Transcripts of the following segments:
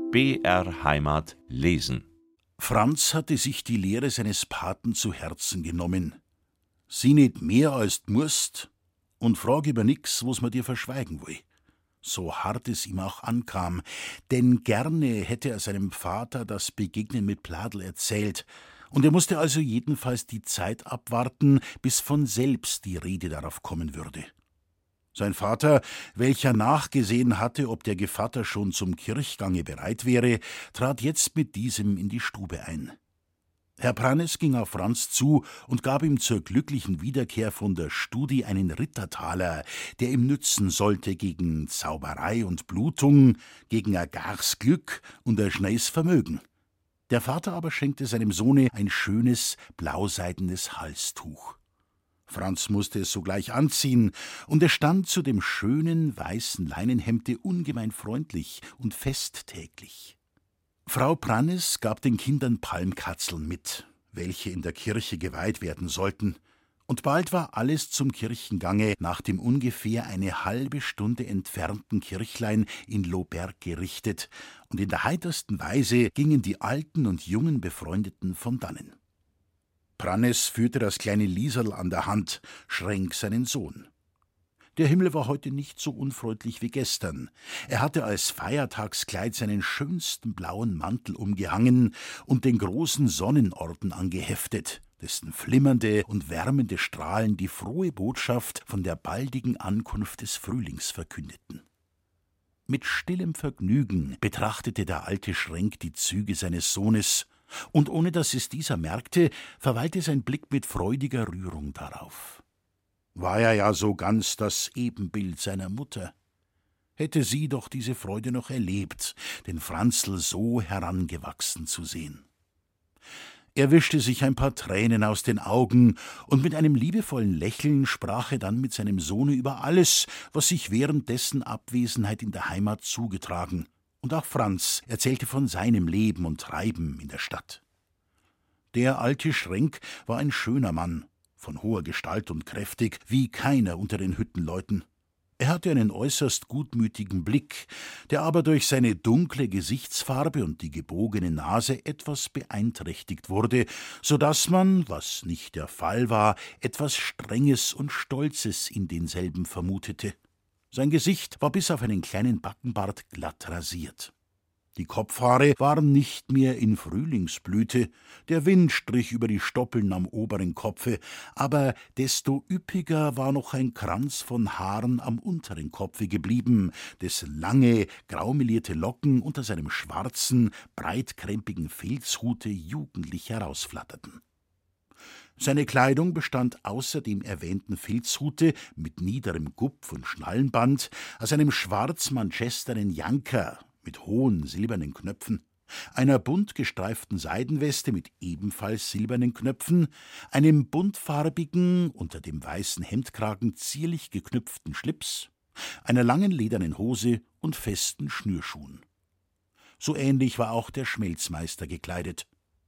BR Heimat lesen. Franz hatte sich die Lehre seines Paten zu Herzen genommen. Sieh nicht mehr als d' musst und frag über nix, wo's mir dir verschweigen will. So hart es ihm auch ankam, denn gerne hätte er seinem Vater das Begegnen mit Pladl erzählt, und er musste also jedenfalls die Zeit abwarten, bis von selbst die Rede darauf kommen würde. Sein Vater, welcher nachgesehen hatte, ob der Gevatter schon zum Kirchgange bereit wäre, trat jetzt mit diesem in die Stube ein. Herr Prannes ging auf Franz zu und gab ihm zur glücklichen Wiederkehr von der Studi einen Rittertaler, der ihm nützen sollte gegen Zauberei und Blutung, gegen ein gars Glück und ein schneies Vermögen. Der Vater aber schenkte seinem Sohne ein schönes, blauseidenes Halstuch. Franz musste es sogleich anziehen, und es stand zu dem schönen, weißen Leinenhemde ungemein freundlich und festtäglich. Frau Prannes gab den Kindern Palmkatzeln mit, welche in der Kirche geweiht werden sollten, und bald war alles zum Kirchengange nach dem ungefähr eine halbe Stunde entfernten Kirchlein in Lohberg gerichtet, und in der heitersten Weise gingen die alten und jungen Befreundeten von dannen. Prannes führte das kleine Lieserl an der Hand, Schrenk seinen Sohn. Der Himmel war heute nicht so unfreundlich wie gestern. Er hatte als Feiertagskleid seinen schönsten blauen Mantel umgehangen und den großen Sonnenorden angeheftet, dessen flimmernde und wärmende Strahlen die frohe Botschaft von der baldigen Ankunft des Frühlings verkündeten. Mit stillem Vergnügen betrachtete der alte Schrenk die Züge seines Sohnes, und ohne dass es dieser merkte, verweilte sein Blick mit freudiger Rührung darauf. War er ja so ganz das Ebenbild seiner Mutter. Hätte sie doch diese Freude noch erlebt, den Franzl so herangewachsen zu sehen. Er wischte sich ein paar Tränen aus den Augen, und mit einem liebevollen Lächeln sprach er dann mit seinem Sohne über alles, was sich während dessen Abwesenheit in der Heimat zugetragen, und auch Franz erzählte von seinem Leben und Treiben in der Stadt. Der alte Schrenk war ein schöner Mann, von hoher Gestalt und kräftig, wie keiner unter den Hüttenleuten. Er hatte einen äußerst gutmütigen Blick, der aber durch seine dunkle Gesichtsfarbe und die gebogene Nase etwas beeinträchtigt wurde, so daß man, was nicht der Fall war, etwas Strenges und Stolzes in denselben vermutete. Sein Gesicht war bis auf einen kleinen Backenbart glatt rasiert. Die Kopfhaare waren nicht mehr in Frühlingsblüte, der Wind strich über die Stoppeln am oberen Kopfe, aber desto üppiger war noch ein Kranz von Haaren am unteren Kopfe geblieben, dessen lange, graumelierte Locken unter seinem schwarzen, breitkrempigen Filzhute jugendlich herausflatterten. Seine Kleidung bestand außer dem erwähnten Filzhute mit niederem Gupf und Schnallenband aus einem schwarz-manchesternen Janker mit hohen silbernen Knöpfen, einer bunt gestreiften Seidenweste mit ebenfalls silbernen Knöpfen, einem buntfarbigen, unter dem weißen Hemdkragen zierlich geknüpften Schlips, einer langen ledernen Hose und festen Schnürschuhen. So ähnlich war auch der Schmelzmeister gekleidet.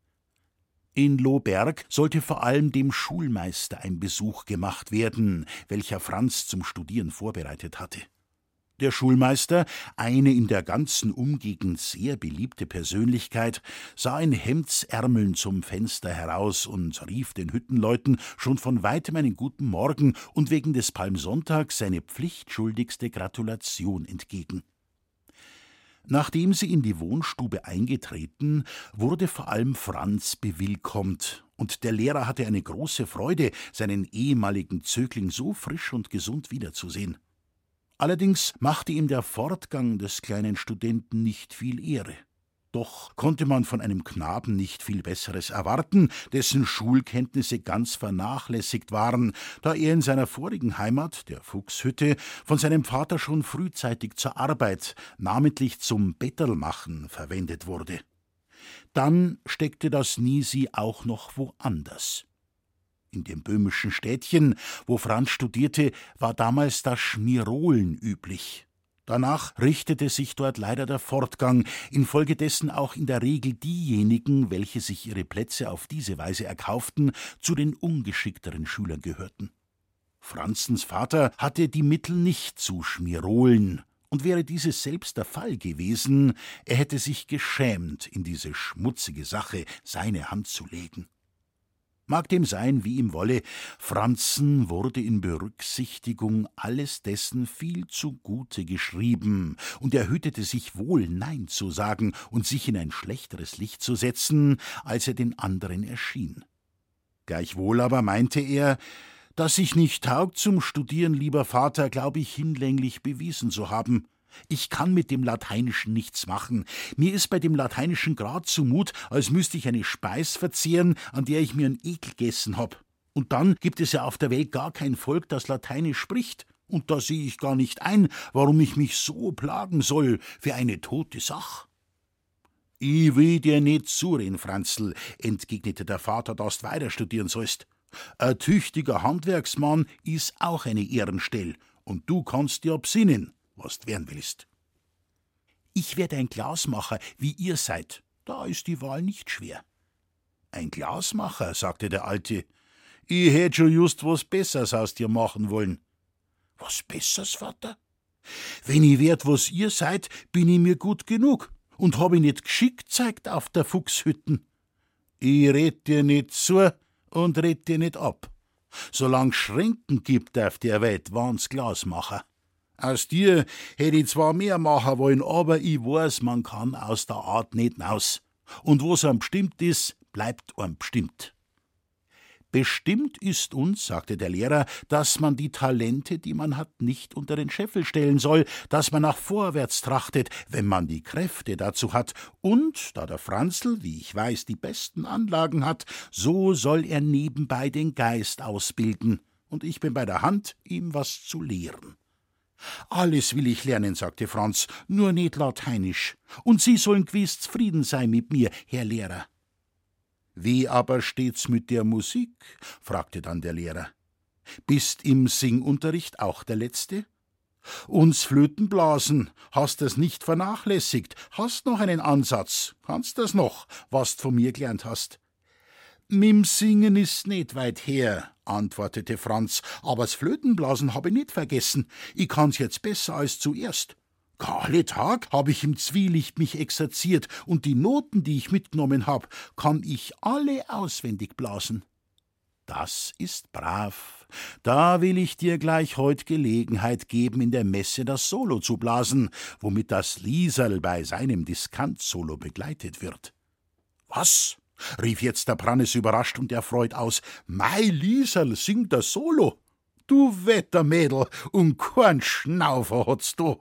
In Lohberg sollte vor allem dem Schulmeister ein Besuch gemacht werden, welcher Franz zum Studieren vorbereitet hatte. Der Schulmeister, eine in der ganzen Umgegend sehr beliebte Persönlichkeit, sah in Hemdsärmeln zum Fenster heraus und rief den Hüttenleuten schon von weitem einen guten Morgen und wegen des Palmsonntags seine pflichtschuldigste Gratulation entgegen. Nachdem sie in die Wohnstube eingetreten, wurde vor allem Franz bewillkommt, und der Lehrer hatte eine große Freude, seinen ehemaligen Zögling so frisch und gesund wiederzusehen. Allerdings machte ihm der Fortgang des kleinen Studenten nicht viel Ehre. Doch konnte man von einem Knaben nicht viel Besseres erwarten, dessen Schulkenntnisse ganz vernachlässigt waren, da er in seiner vorigen Heimat, der Fuchshütte, von seinem Vater schon frühzeitig zur Arbeit, namentlich zum Bettelmachen, verwendet wurde. Dann steckte das Nisi auch noch woanders. In dem böhmischen Städtchen, wo Franz studierte, war damals das Schmirolen üblich. Danach richtete sich dort leider der Fortgang, infolgedessen auch in der Regel diejenigen, welche sich ihre Plätze auf diese Weise erkauften, zu den ungeschickteren Schülern gehörten. Franzens Vater hatte die Mittel nicht zu schmirolen, Und wäre dieses selbst der Fall gewesen, er hätte sich geschämt, in diese schmutzige Sache seine Hand zu legen. Mag dem sein, wie ihm wolle, Franzen wurde in Berücksichtigung alles dessen viel zugute geschrieben, und er hütete sich wohl, Nein zu sagen und sich in ein schlechteres Licht zu setzen, als er den anderen erschien. Gleichwohl aber meinte er, dass ich nicht taugt zum Studieren, lieber Vater, glaube ich hinlänglich bewiesen zu haben. Ich kann mit dem Lateinischen nichts machen. Mir ist bei dem Lateinischen grad zumut, als müsste ich eine Speis verzehren, an der ich mir einen Ekel gegessen hab. Und dann gibt es ja auf der Welt gar kein Volk, das Lateinisch spricht. Und da sehe ich gar nicht ein, warum ich mich so plagen soll für eine tote Sach. Ich will dir nicht zureden, Franzl, entgegnete der Vater, dass du weiter studieren sollst. Ein tüchtiger Handwerksmann ist auch eine Ehrenstell, und du kannst dir bsinnen, was du werden willst. Ich werde ein Glasmacher, wie ihr seid. Da ist die Wahl nicht schwer. Ein Glasmacher, sagte der Alte. Ich hätt schon just was Besseres aus dir machen wollen. Was Besseres, Vater? Wenn ich werd, was ihr seid, bin ich mir gut genug und hab ich nicht geschickt zeigt auf der Fuchshütten. Ich red dir nicht zu und red dir nicht ab. Solang Schränken gibt auf der Welt, waren's Glasmacher. Aus dir hätt ich zwar mehr machen wollen, aber ich weiß, man kann aus der Art nicht naus. Und was einem bestimmt ist, bleibt einem bestimmt. Bestimmt ist uns, sagte der Lehrer, dass man die Talente, die man hat, nicht unter den Scheffel stellen soll, dass man nach vorwärts trachtet, wenn man die Kräfte dazu hat, und, da der Franzl, wie ich weiß, die besten Anlagen hat, so soll er nebenbei den Geist ausbilden, und ich bin bei der Hand, ihm was zu lehren. Alles will ich lernen, sagte Franz, nur nicht Lateinisch, und Sie sollen gewiss zufrieden sein mit mir, Herr Lehrer. Wie aber steht's mit der Musik? Fragte dann der Lehrer. Bist im Singunterricht auch der Letzte? Uns Flöten blasen, hast das nicht vernachlässigt, hast noch einen Ansatz, kannst das noch, was du von mir gelernt hast. Mit'm Singen ist nicht weit her, antwortete Franz, aber das Flötenblasen habe ich nicht vergessen, ich kann's jetzt besser als zuerst. Alle Tag habe ich im Zwielicht mich exerziert, und die Noten, die ich mitgenommen hab, kann ich alle auswendig blasen. Das ist brav. Da will ich dir gleich heut Gelegenheit geben, in der Messe das Solo zu blasen, womit das Lieserl bei seinem Diskant-Solo begleitet wird. Was? Rief jetzt der Prannes überrascht und erfreut aus. Mei Lieserl singt das Solo? Du Wettermädel, und kein Schnaufer hat's du.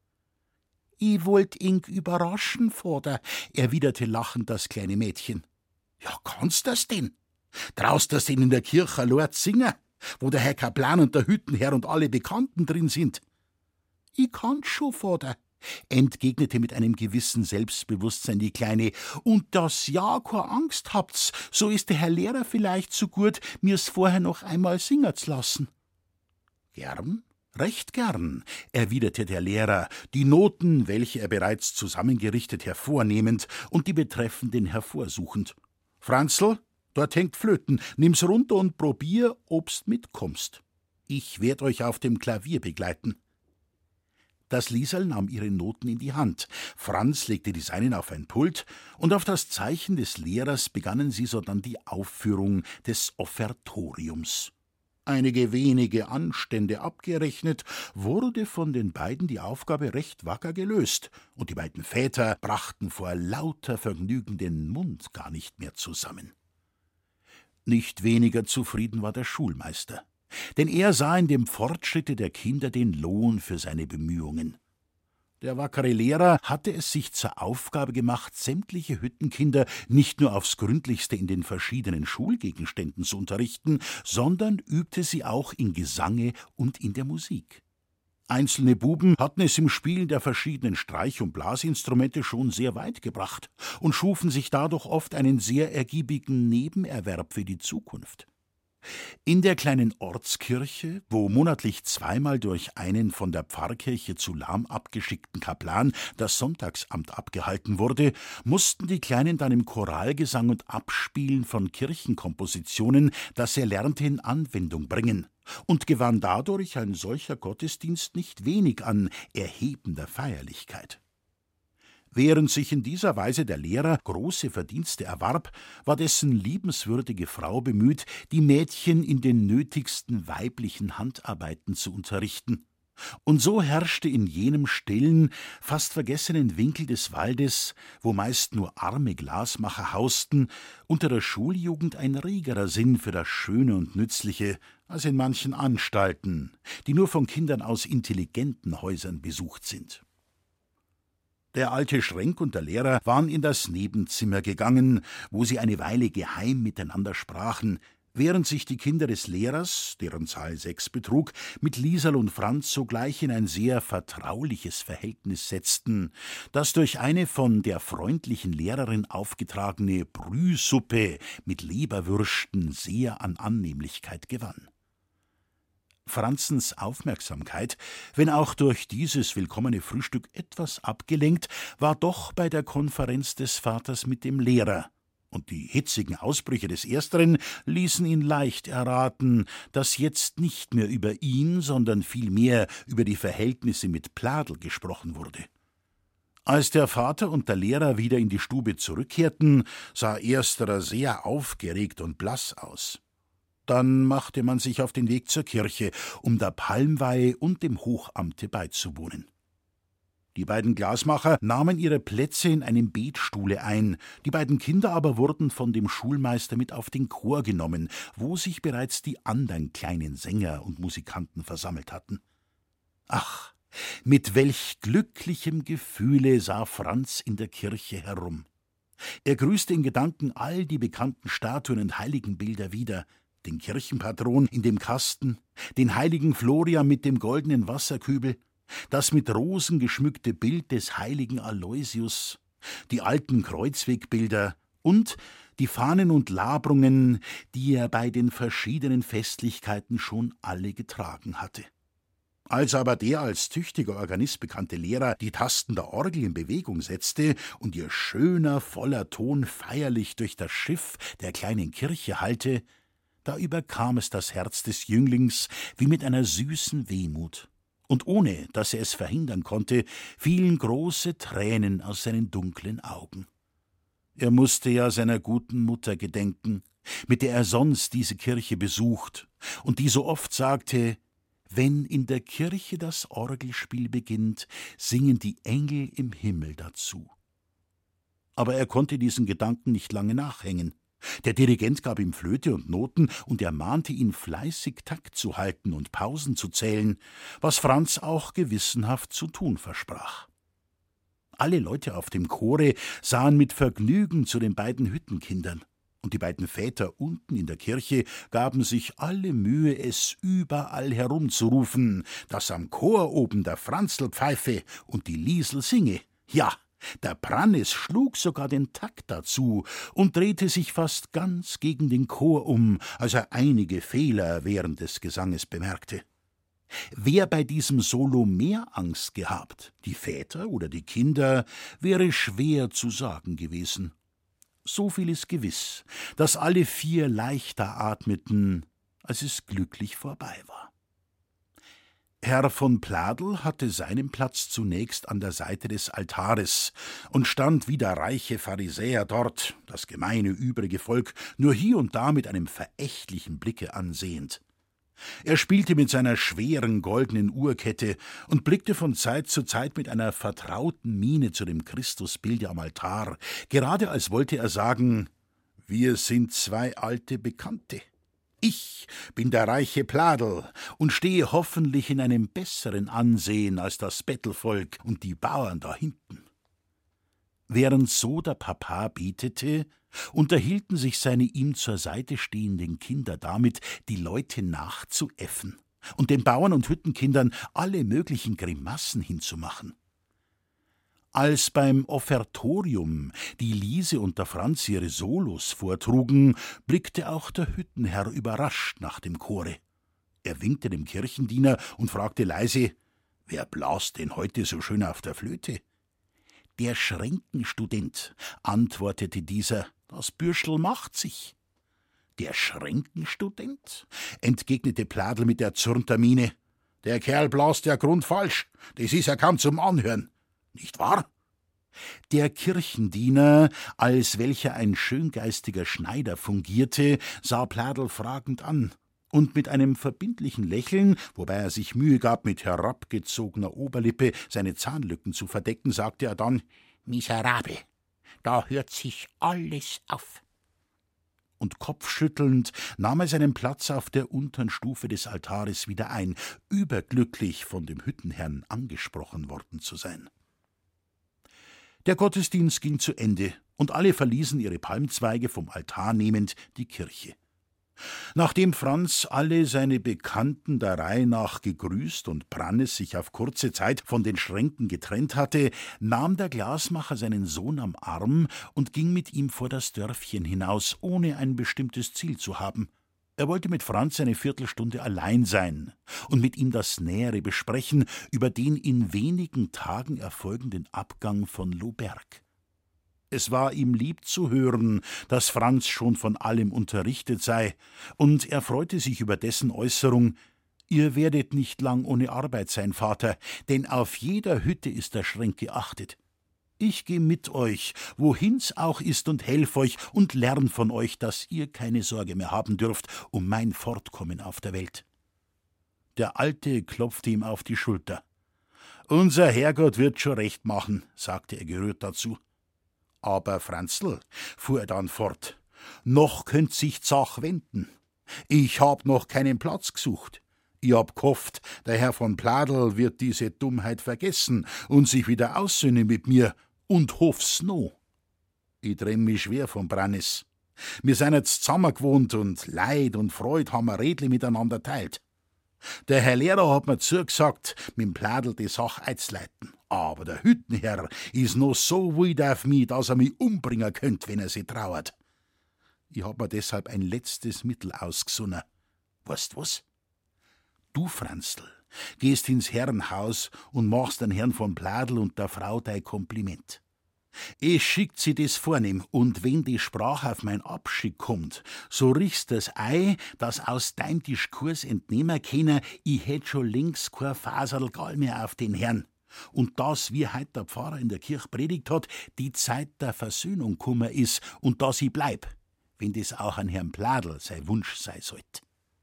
Ich wollt ihn überraschen, Vater, erwiderte lachend das kleine Mädchen. Ja, kannst das denn? Traust das denn in der Kirche Lord singen, wo der Herr Kaplan und der Hüttenherr und alle Bekannten drin sind? Ich kann's schon, Vater, entgegnete mit einem gewissen Selbstbewusstsein die Kleine, und dass ja keine Angst habt's, so ist der Herr Lehrer vielleicht so gut, mir's vorher noch einmal singen zu lassen. Gern? Recht gern, erwiderte der Lehrer, die Noten, welche er bereits zusammengerichtet, hervornehmend und die betreffenden hervorsuchend. Franzl, dort hängt Flöten, nimm's runter und probier, obst mitkommst. Ich werd euch auf dem Klavier begleiten. Das Lieserl nahm ihre Noten in die Hand, Franz legte die seinen auf ein Pult, und auf das Zeichen des Lehrers begannen sie sodann die Aufführung des Offertoriums. Einige wenige Anstände abgerechnet, wurde von den beiden die Aufgabe recht wacker gelöst, und die beiden Väter brachten vor lauter Vergnügen den Mund gar nicht mehr zusammen. Nicht weniger zufrieden war der Schulmeister, denn er sah in dem Fortschritte der Kinder den Lohn für seine Bemühungen. Der wackere Lehrer hatte es sich zur Aufgabe gemacht, sämtliche Hüttenkinder nicht nur aufs Gründlichste in den verschiedenen Schulgegenständen zu unterrichten, sondern übte sie auch in Gesange und in der Musik. Einzelne Buben hatten es im Spielen der verschiedenen Streich- und Blasinstrumente schon sehr weit gebracht und schufen sich dadurch oft einen sehr ergiebigen Nebenerwerb für die Zukunft. In der kleinen Ortskirche, wo monatlich zweimal durch einen von der Pfarrkirche zu Lahm abgeschickten Kaplan das Sonntagsamt abgehalten wurde, mussten die Kleinen dann im Choralgesang und Abspielen von Kirchenkompositionen, das er lernte, in Anwendung bringen und gewann dadurch ein solcher Gottesdienst nicht wenig an erhebender Feierlichkeit. Während sich in dieser Weise der Lehrer große Verdienste erwarb, war dessen liebenswürdige Frau bemüht, die Mädchen in den nötigsten weiblichen Handarbeiten zu unterrichten. Und so herrschte in jenem stillen, fast vergessenen Winkel des Waldes, wo meist nur arme Glasmacher hausten, unter der Schuljugend ein regerer Sinn für das Schöne und Nützliche als in manchen Anstalten, die nur von Kindern aus intelligenten Häusern besucht sind. Der alte Schrenk und der Lehrer waren in das Nebenzimmer gegangen, wo sie eine Weile geheim miteinander sprachen, während sich die Kinder des Lehrers, deren Zahl 6 betrug, mit Liesel und Franz sogleich in ein sehr vertrauliches Verhältnis setzten, das durch eine von der freundlichen Lehrerin aufgetragene Brühsuppe mit Leberwürsten sehr an Annehmlichkeit gewann. Franzens Aufmerksamkeit, wenn auch durch dieses willkommene Frühstück etwas abgelenkt, war doch bei der Konferenz des Vaters mit dem Lehrer, und die hitzigen Ausbrüche des Ersteren ließen ihn leicht erraten, dass jetzt nicht mehr über ihn, sondern vielmehr über die Verhältnisse mit Pladl gesprochen wurde. Als der Vater und der Lehrer wieder in die Stube zurückkehrten, sah Ersterer sehr aufgeregt und blass aus. Dann machte man sich auf den Weg zur Kirche, um der Palmweihe und dem Hochamte beizuwohnen. Die beiden Glasmacher nahmen ihre Plätze in einem Betstuhle ein, die beiden Kinder aber wurden von dem Schulmeister mit auf den Chor genommen, wo sich bereits die anderen kleinen Sänger und Musikanten versammelt hatten. Ach, mit welch glücklichem Gefühle sah Franz in der Kirche herum. Er grüßte in Gedanken all die bekannten Statuen und Heiligenbilder wieder, den Kirchenpatron in dem Kasten, den heiligen Florian mit dem goldenen Wasserkübel, das mit Rosen geschmückte Bild des heiligen Aloysius, die alten Kreuzwegbilder und die Fahnen und Labrungen, die er bei den verschiedenen Festlichkeiten schon alle getragen hatte. Als aber der als tüchtiger Organist bekannte Lehrer die Tasten der Orgel in Bewegung setzte und ihr schöner, voller Ton feierlich durch das Schiff der kleinen Kirche hallte, da überkam es das Herz des Jünglings wie mit einer süßen Wehmut, und ohne dass er es verhindern konnte, fielen große Tränen aus seinen dunklen Augen. Er musste ja seiner guten Mutter gedenken, mit der er sonst diese Kirche besucht, und die so oft sagte: »Wenn in der Kirche das Orgelspiel beginnt, singen die Engel im Himmel dazu.« Aber er konnte diesen Gedanken nicht lange nachhängen. Der Dirigent gab ihm Flöte und Noten und ermahnte ihn, fleißig Takt zu halten und Pausen zu zählen, was Franz auch gewissenhaft zu tun versprach. Alle Leute auf dem Chore sahen mit Vergnügen zu den beiden Hüttenkindern, und die beiden Väter unten in der Kirche gaben sich alle Mühe, es überall herumzurufen, dass am Chor oben der Franzl pfeife und die Liesl singe. Ja, der Brannis schlug sogar den Takt dazu und drehte sich fast ganz gegen den Chor um, als er einige Fehler während des Gesanges bemerkte. Wer bei diesem Solo mehr Angst gehabt, die Väter oder die Kinder, wäre schwer zu sagen gewesen. So viel ist gewiss, dass alle 4 leichter atmeten, als es glücklich vorbei war. Herr von Pladl hatte seinen Platz zunächst an der Seite des Altares und stand wie der reiche Pharisäer dort, das gemeine übrige Volk nur hier und da mit einem verächtlichen Blicke ansehend. Er spielte mit seiner schweren goldenen Uhrkette und blickte von Zeit zu Zeit mit einer vertrauten Miene zu dem Christusbilde am Altar, gerade als wollte er sagen: »Wir sind 2 alte Bekannte. Ich bin der reiche Pladl und stehe hoffentlich in einem besseren Ansehen als das Bettelvolk und die Bauern da hinten.« Während so der Papa betete, unterhielten sich seine ihm zur Seite stehenden Kinder damit, die Leute nachzuäffen und den Bauern und Hüttenkindern alle möglichen Grimassen hinzumachen. Als beim Offertorium die Liese und der Franz ihre Solos vortrugen, blickte auch der Hüttenherr überrascht nach dem Chore. Er winkte dem Kirchendiener und fragte leise: »Wer blast denn heute so schön auf der Flöte?« »Der Schränkenstudent«, antwortete dieser, »das Bürschel macht sich.« »Der Schränkenstudent?«, entgegnete Pladel mit erzürnter Miene. »Der Kerl blast ja grundfalsch, das ist ja kaum zum Anhören. Nicht wahr?« Der Kirchendiener, als welcher ein schöngeistiger Schneider fungierte, sah Pladel fragend an, und mit einem verbindlichen Lächeln, wobei er sich Mühe gab, mit herabgezogener Oberlippe seine Zahnlücken zu verdecken, sagte er dann: »Miserabel, da hört sich alles auf.« Und kopfschüttelnd nahm er seinen Platz auf der untern Stufe des Altares wieder ein, überglücklich von dem Hüttenherrn angesprochen worden zu sein. Der Gottesdienst ging zu Ende, und alle verließen ihre Palmzweige vom Altar nehmend die Kirche. Nachdem Franz alle seine Bekannten der Reihe nach gegrüßt und Brannes sich auf kurze Zeit von den Schränken getrennt hatte, nahm der Glasmacher seinen Sohn am Arm und ging mit ihm vor das Dörfchen hinaus, ohne ein bestimmtes Ziel zu haben. Er wollte mit Franz eine Viertelstunde allein sein und mit ihm das Nähere besprechen über den in wenigen Tagen erfolgenden Abgang von Louberg. Es war ihm lieb zu hören, dass Franz schon von allem unterrichtet sei, und er freute sich über dessen Äußerung: »Ihr werdet nicht lang ohne Arbeit sein, Vater, denn auf jeder Hütte ist der Schränk geachtet. Ich geh mit euch, wohin's auch ist, und helf euch und lern von euch, dass ihr keine Sorge mehr haben dürft um mein Fortkommen auf der Welt.« Der Alte klopfte ihm auf die Schulter. »Unser Herrgott wird schon recht machen«, sagte er gerührt dazu. »Aber, Franzl«, fuhr er dann fort, »noch könnt sich d'Sach wenden. Ich hab noch keinen Platz gesucht. Ich hab gehofft, der Herr von Pladel wird diese Dummheit vergessen und sich wieder aussöhnen mit mir, und hoff's no. Ich trenn mich schwer von Brannis. Wir sind jetzt zusammen gewohnt und Leid und Freud haben wir redlich miteinander teilt. Der Herr Lehrer hat mir zugesagt, mit dem Pladel die Sach einzuleiten. Aber der Hüttenherr ist noch so wild auf mich, dass er mich umbringen könnt, wenn er sich trauert. Ich hab mir deshalb ein letztes Mittel ausgesonnen. Weißt was? Du, Franzl, gehst ins Herrenhaus und machst den Herrn von Pladel und der Frau dein Kompliment. Es schickt sie das vornehm, und wenn die Sprache auf mein Abschied kommt, so riechst das Ei, das aus deinem Diskurs entnehmen können, ich hätt schon längst kein Faserl Gall mehr auf den Herrn. Und dass, wie heut der Pfarrer in der Kirche predigt hat, die Zeit der Versöhnung kummer is und dass ich bleib, wenn das auch an Herrn Pladel sein Wunsch sein sollt.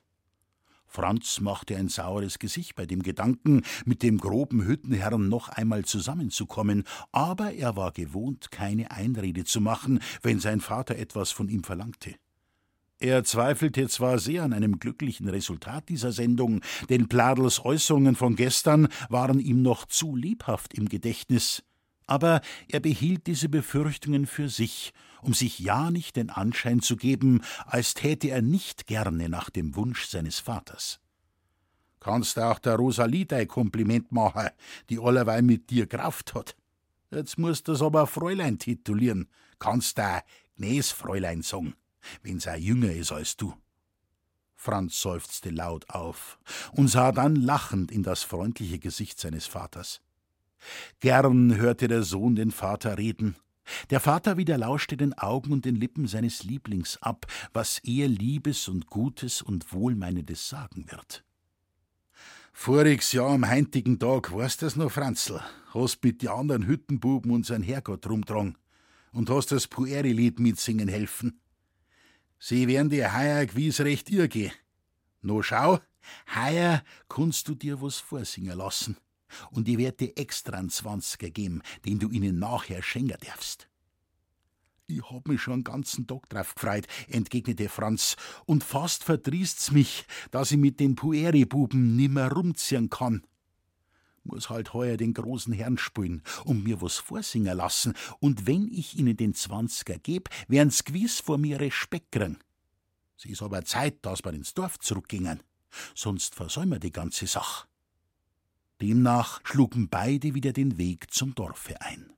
Franz machte ein saures Gesicht bei dem Gedanken, mit dem groben Hüttenherrn noch einmal zusammenzukommen, aber er war gewohnt, keine Einrede zu machen, wenn sein Vater etwas von ihm verlangte. Er zweifelte zwar sehr an einem glücklichen Resultat dieser Sendung, denn Pladels Äußerungen von gestern waren ihm noch zu lebhaft im Gedächtnis, aber er behielt diese Befürchtungen für sich, um sich ja nicht den Anschein zu geben, als täte er nicht gerne nach dem Wunsch seines Vaters. »Kannst auch der Rosalie dein Kompliment machen, die allerweil mit dir Kraft hat. Jetzt musst du's aber Fräulein titulieren, kannst da Gnäsfräulein sagen, wenn's auch jünger ist als du.« Franz seufzte laut auf und sah dann lachend in das freundliche Gesicht seines Vaters. Gern hörte der Sohn den Vater reden. Der Vater wieder lauschte den Augen und den Lippen seines Lieblings ab, was er Liebes und Gutes und Wohlmeinendes sagen wird. »Voriges Jahr am heutigen Tag, weißt du's noch, Franzl, hast mit die anderen Hüttenbuben unseren Herrgott rumgetragen und hast das Pueri-Lied mitsingen helfen. Sie werden dir heuer gewiss recht irrgehen. No schau, heuer kannst du dir was vorsingen lassen. Und ich werd dir extra einen 20er geben, den du ihnen nachher schenken darfst.« »Ich hab mich schon einen ganzen Tag drauf gefreut«, entgegnete Franz, »und fast verdrießt's mich, dass ich mit den Pueri-Buben nimmer rumziehen kann. Muss halt heuer den großen Herrn spielen und mir was vorsingen lassen, und wenn ich ihnen den 20er geb, werden's gewiss vor mir Respekt kriegen. Es ist aber Zeit, dass wir ins Dorf zurückgingen, sonst versäumen wir die ganze Sach.« Demnach schlugen beide wieder den Weg zum Dorfe ein.